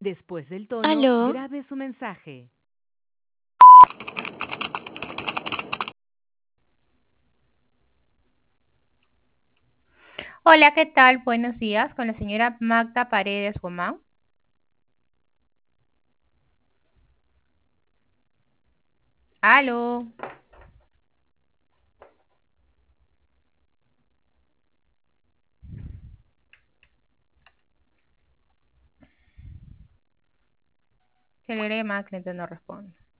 Después del tono, Aló, grabe su mensaje. Hola, ¿qué tal? Buenos días, con la señora Magda Paredes Guzmán. Aló, telegrama, cliente no responde.